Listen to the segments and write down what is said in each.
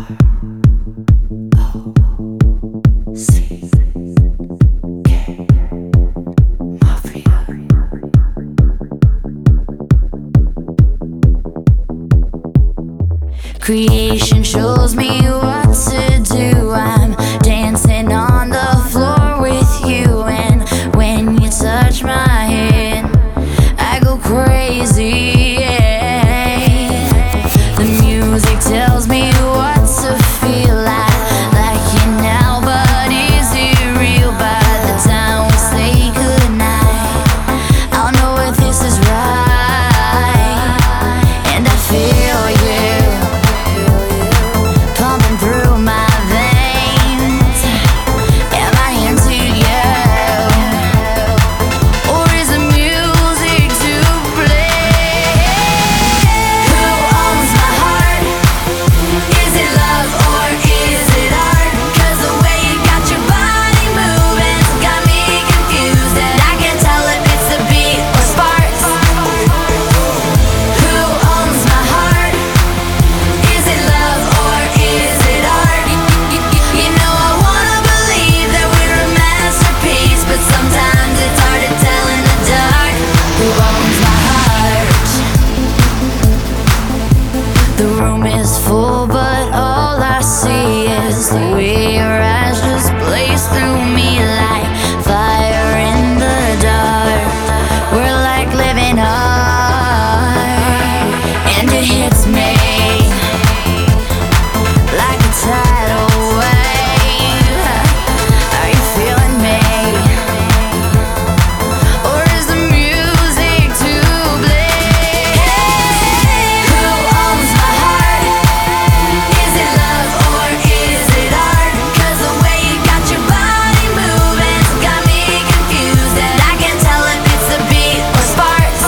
Creation shows me what to do. I'm dancing on the floor with you, and when you touch my hand, I go crazy. Yeah. The music tells me what to feel like it now, but is it real? By the time we say goodnight, I'll know if this is right, and I feel you pumping through my veins. Am I into you, or is the music to blame? Who owns my heart? Is it love or is it art? 'Cause the way you got your body moving got me confused, and I can't tell if it's the beat or sparks. Who owns my heart? Is it love or is it art? You know I wanna believe that we're a masterpiece, but sometimes it's hard to tell in the dark. Who owns my heart? The room is full, but all I see is the way your eyes just blaze through me like fire in the dark. We're like living art, and it hits me like a tidal wave. Are you feeling me, or is the music to blame? Who owns my heart? Is it love or is it art? 'Cause the way you got your body moving got me confused, and I can't tell if it's the beat or sparks.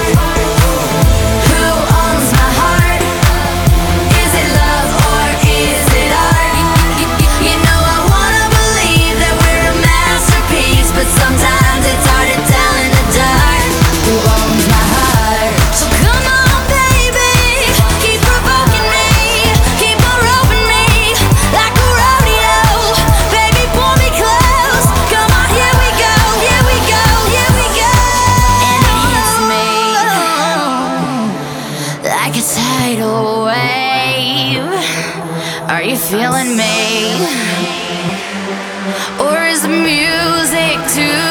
Who owns my heart? Is it love or is it art? You know I wanna believe that we're a masterpiece, but sometimes it's hard to tell in the dark. Who owns my heart? So come on, baby, keep provoking me, keep on roping me like a rodeo. Baby, pull me close. Come on, here we go, here we go, here we go. And it hits me like a tidal wave. Are you feeling me, or is the music too